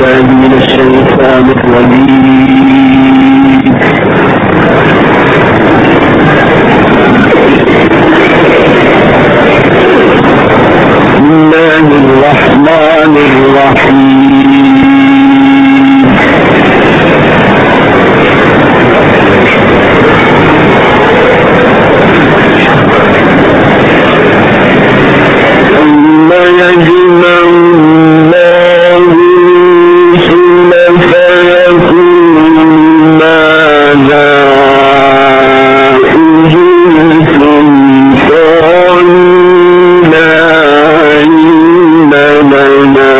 بالله من الشيطان الرجيم. بسم الله الرحمن الرحيم. ثم يجمع الله الرسل فيقول ماذا أجبتم؟ قالوا لا علم لنا.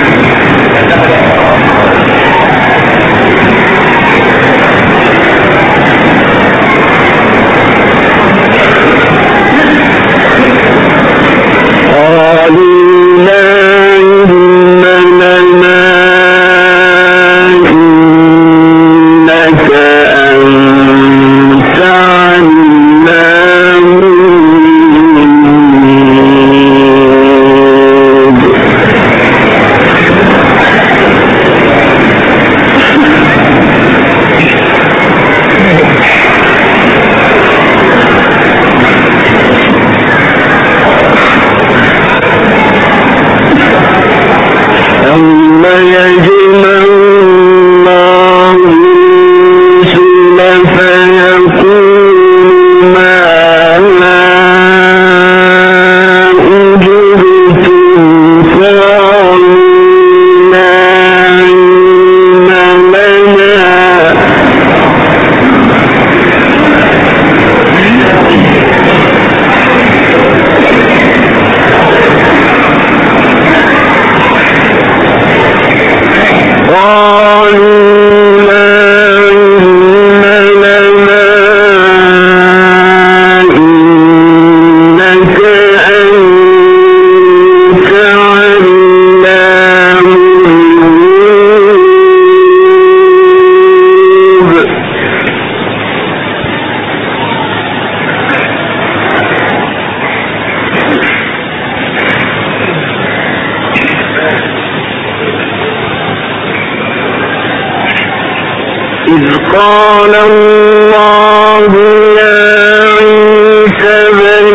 إذ قال الله يا عيسى ابن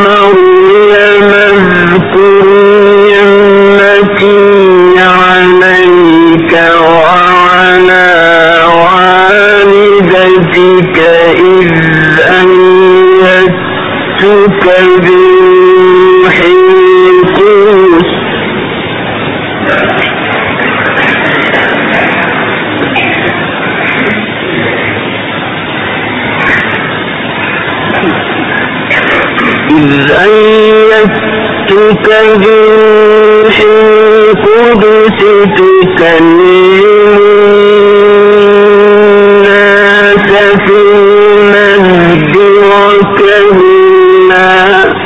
مريم اذكر نعمتي عليك وعلى والدتك إذ أيدتك بروح القدس بروح القدس تكلم الناس في المهد وكهلا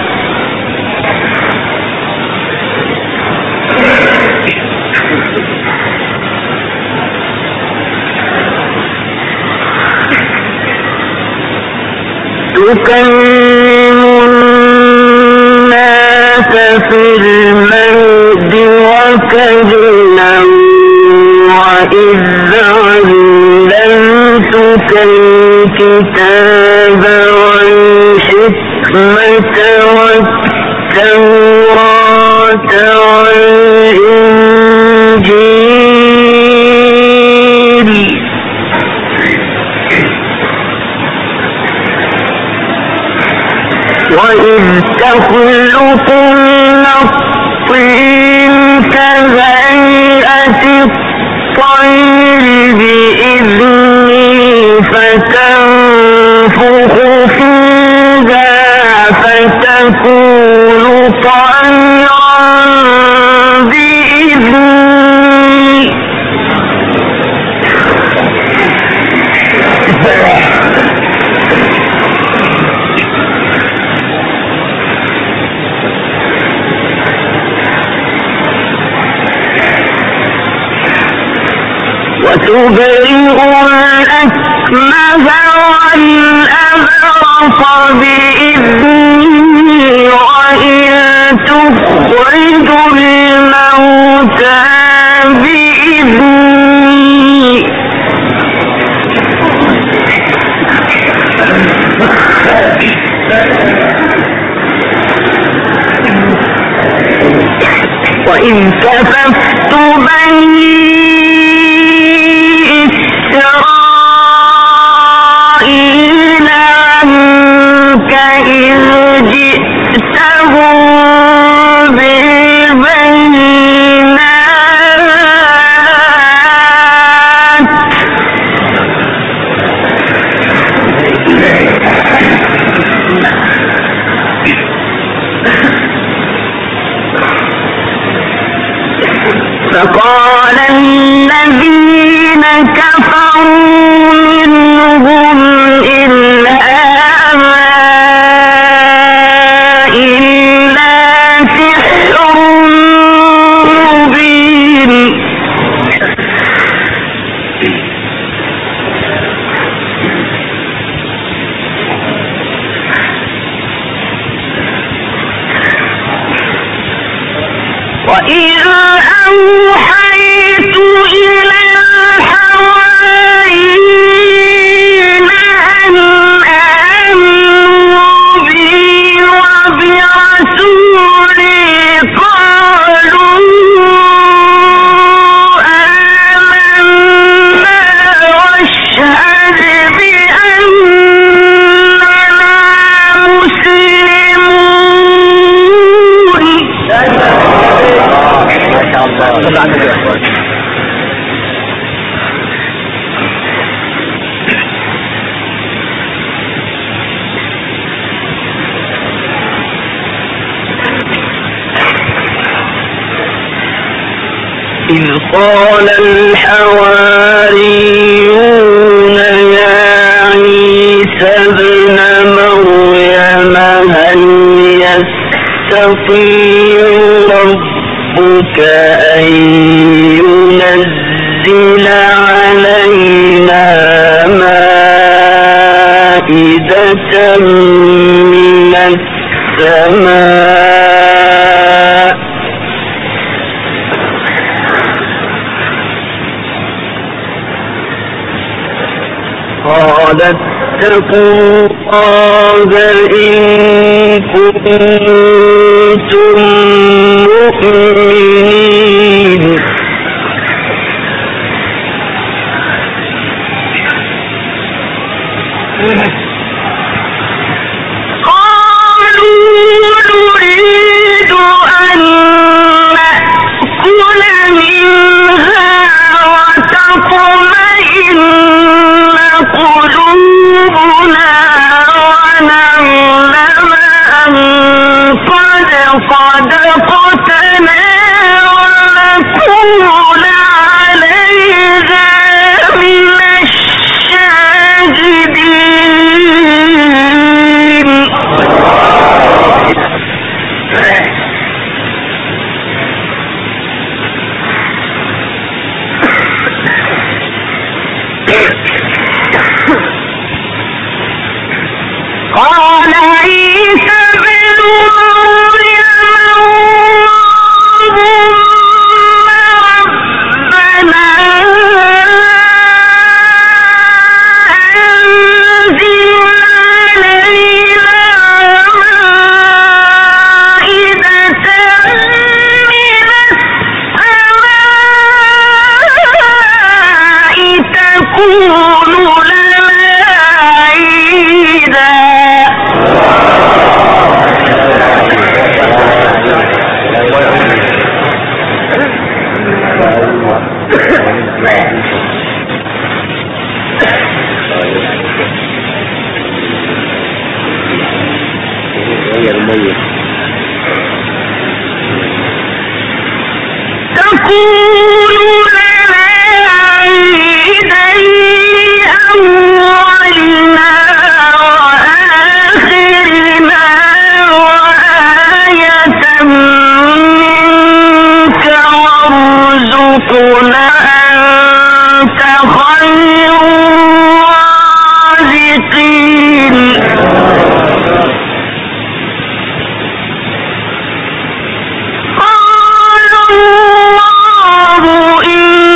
في المهد وكهلا وإذ علمتك الكتاب والحكمة والتوراة والإنجيل وإذ تخلق من الطين كهيئة الطير بإذني فتنفخ فيها فتكون طيرا بإذني وتبرئ الأكمه والأبرص بإذني وإن تخرج الموتى بإذني وإذ كففت بني إسرائيل عنك إذ جئتهم بالبينات فقال الذين كفروا منهم إن هذا إلا سحر مبين وإذ أوحيت إلى الحواريين أن آمنوا بي وبرسولي قالوا آمنا واشهد بأننا مسلمون. ما شاء الله. إذ قال الحواريون يا عيسى ابن مريم هل يستطيع ربك أن ينزل علينا مائدة من السماء قال اتقوا الله إن كنتم مؤمنين. قالوا نريد أن نأكل منها وتطمئن قلوبنا ونعلم أن قد صدقتنا ونكون عليها من الشاهدين. قال عيسى ابن مريم ربنا أنزل علينا مائدة من السماء تكون لنا عيدا تكون لنا عيدا أولنا وآخرنا وآية منك وارزقنا أنت خير الرازقين. قال الله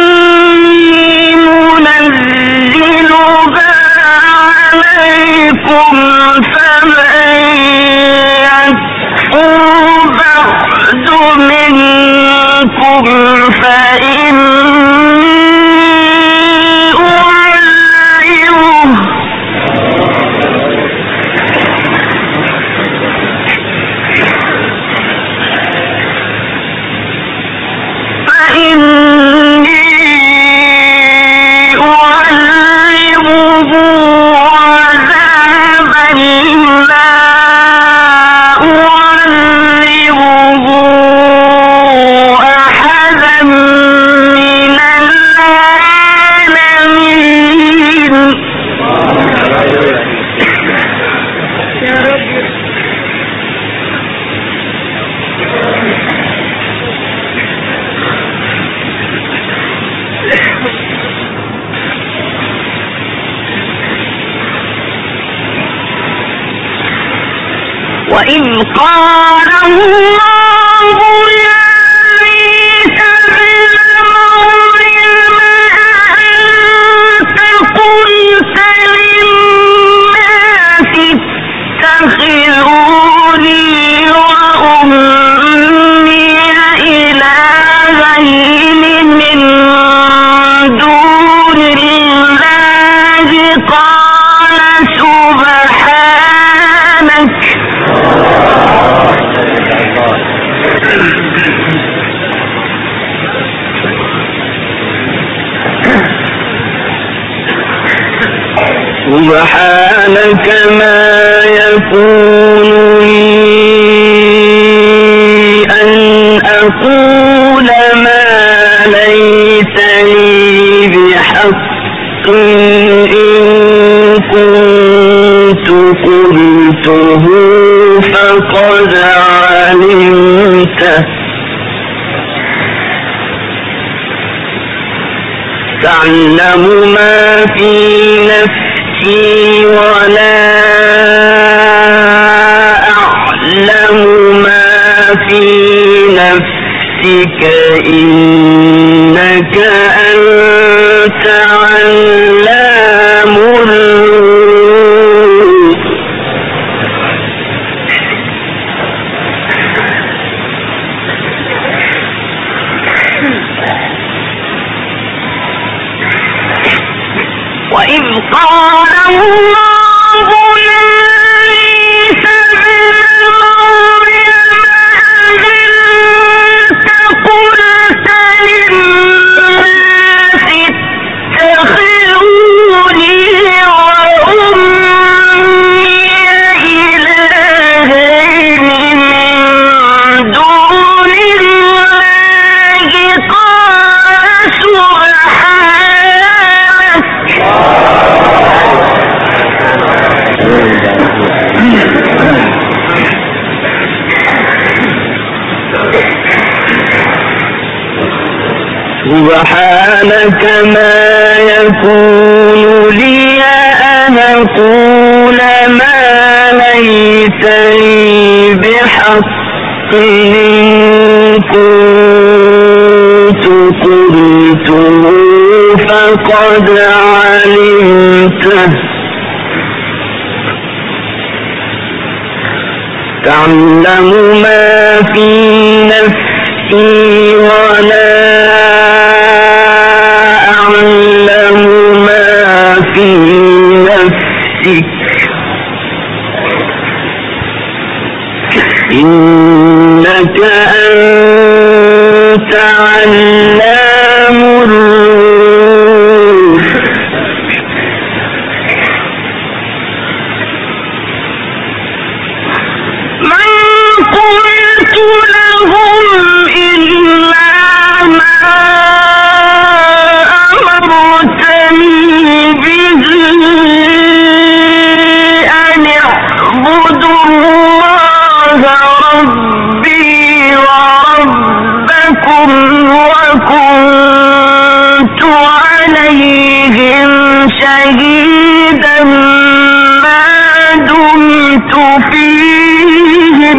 وإذ قال الله يا عيسى ابن مريم أأنت قلت للناس اتخذوني وأمي إلهين من دون الله قال سبحانك سبحانك ما يكون لي أن أقول ما ليس لي بحق إن كنت قلته فقد علمته تعلم ما في نفسي ولا أعلم ما في نفسك إنك أنت علام الغيوب وإذ قال الله يا عيسى ابن مريم أأنت قلت للناس اتخذوني وأمي إلهين من دون الله قال سبحانك ما يكون لي أن أقول ما ليس لي بحق إن كنت قلته فقد علمته تعلم ما في نفسي ولا أعلم ما في نفسك إنك أنت علام الغيوب من قلت لهم إلا ما أمرتني به أن اعبدوا الله ربي وربكم وكنت عليهم شهيدا ما دمت فيهم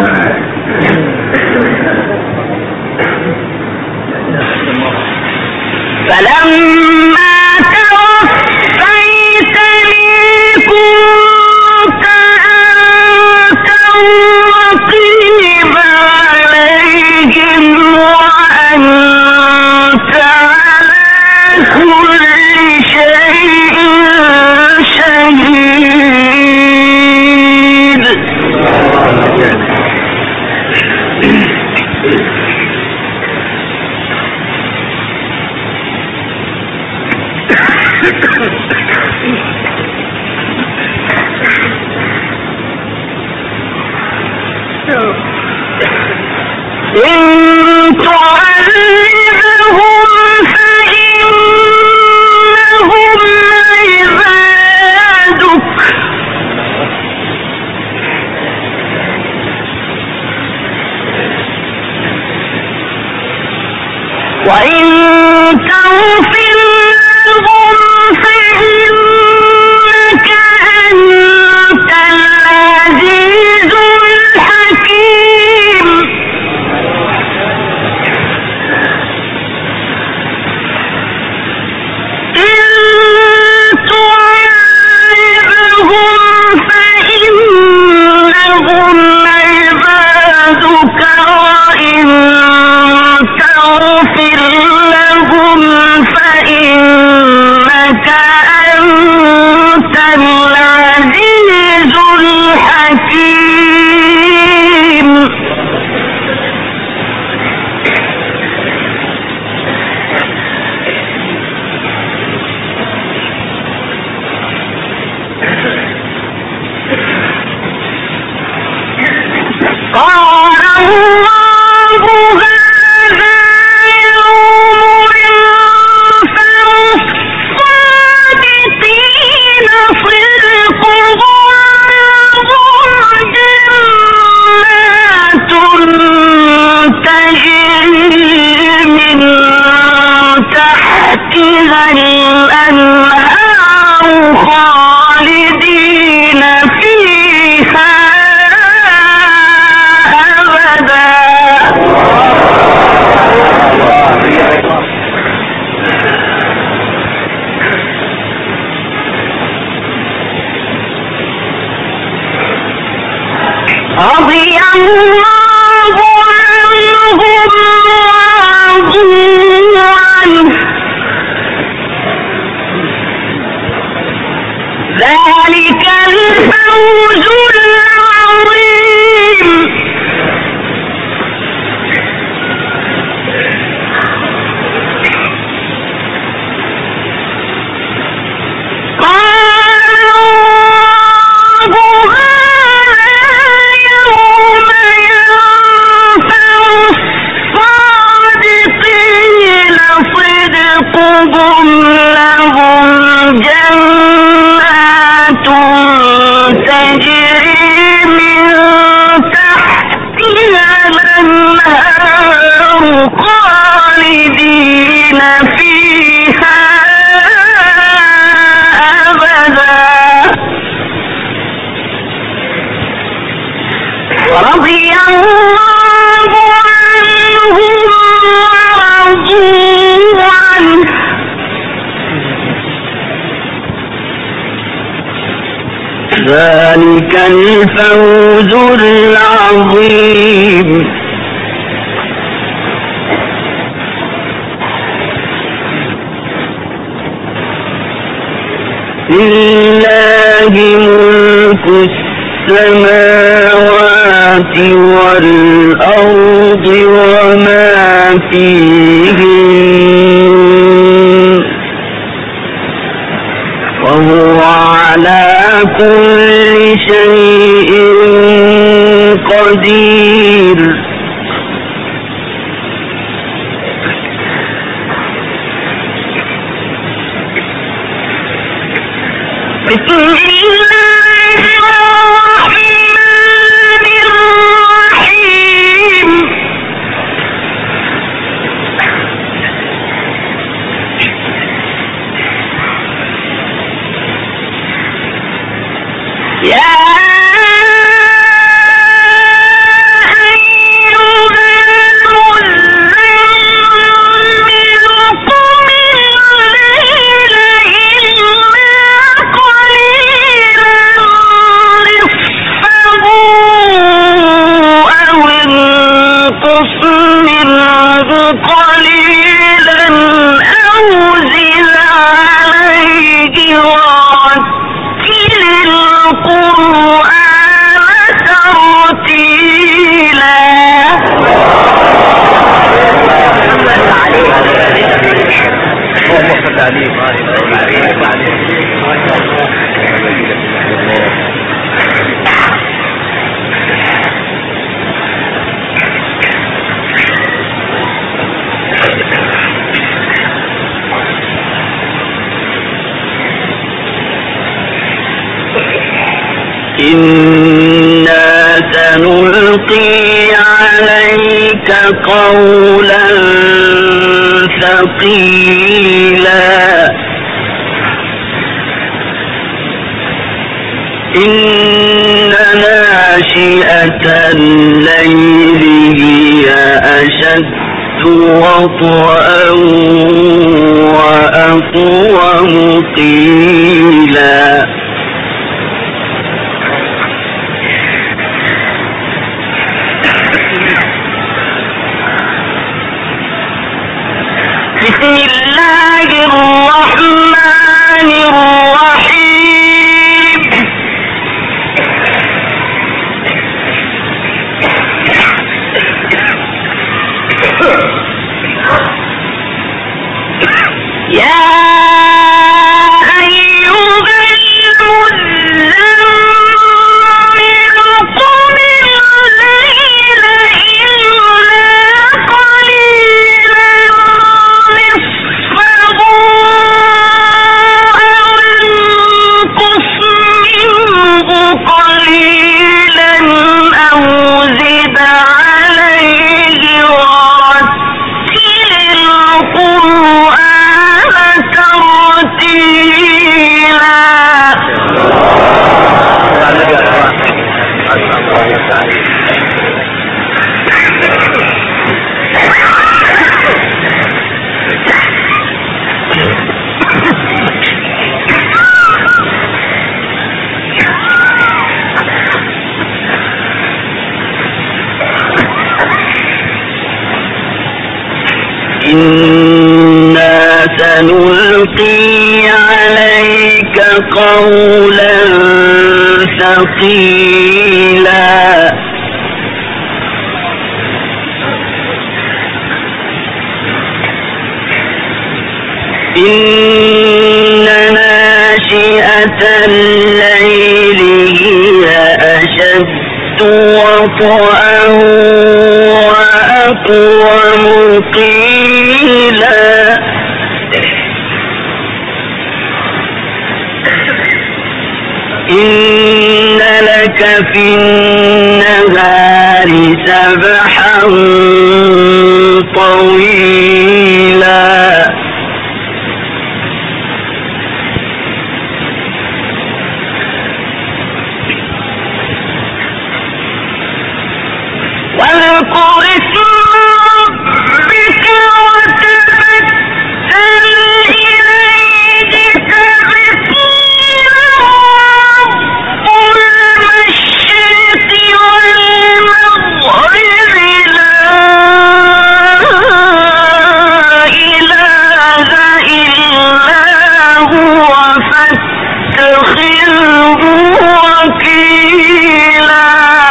فلما توفيتني كنت أنت الرقيب عليهم وأنت على كل شيء شهيد إن تعذبهم فإنهم عبادك وإن تغفر لهم فإنك أنت العزيز الحكيم إن تعذبهم فإنهم عبادك وإن تغفر لهم فإنك أنت العزيز الحكيم قال الله هذا يوم ينفع الصادقين صدقهم جنات تجري من تحتها الأنهار خالدين فيها أبدا رضي الله عنهم ورضوا عنه ذلك الفوز العظيم صدقهم لهم جنات تجري من تحتها الأنهار خالدين فيها أبدا ورضي الله عنهم ورضوا عنه ذلك الفوز العظيم لله ملك السماوات والأرض وما فيهن وهو على كل شيء قدير بسم الله الرحمن الرحيم يا قليلا أو زد عليه ورتل القرآن ترتيلا سنلقي عليك قولا ثقيلا إن ناشئة الليل هي أشد وطئا وأقوم قيلا بسم الله الرحمن الرحيم يا أيها المزمل قم الليل إلا قليلا نصفه أو انقص منه قليلا أو زد عليه ورتل القرآن ترتيلا إنا سنلقي عليك قولا ثقيلا إن ناشئة الليل هي أشد وطئا وأقوم قيلا إن لك في النهار سبحا طويلا واذكر اسم ربك وتبتل إليه تبتيلا رب المشرق والمغرب لا إله إلا هو فاتخذه وكيلا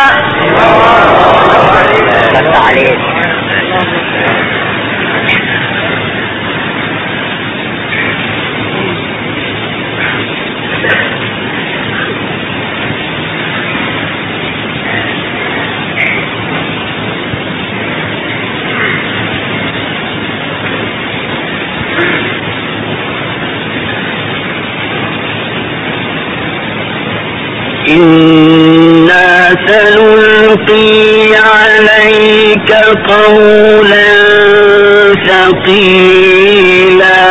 إنا سنلقي عليك قولا ثقيلا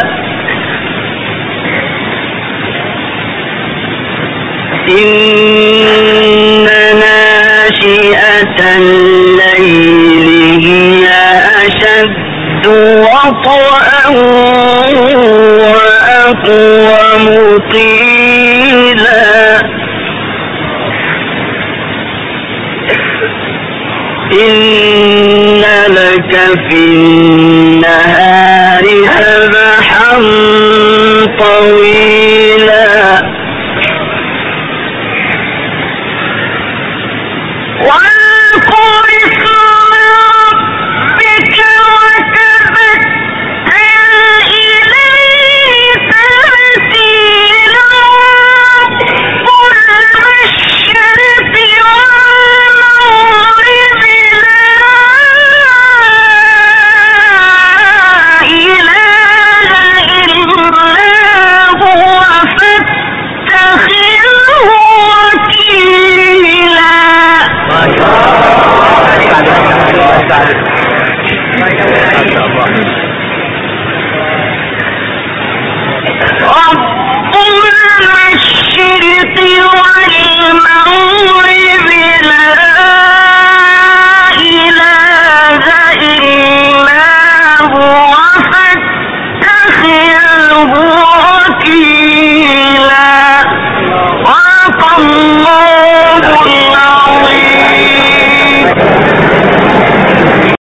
إن ناشئة الليل هي أشد وطئا وأقوم قيلا إن لك في النهار سبحا طويلا واذكر اسم ربك وتبتل إليه تبتيلا رب المشرق والمغرب لا رب المشرق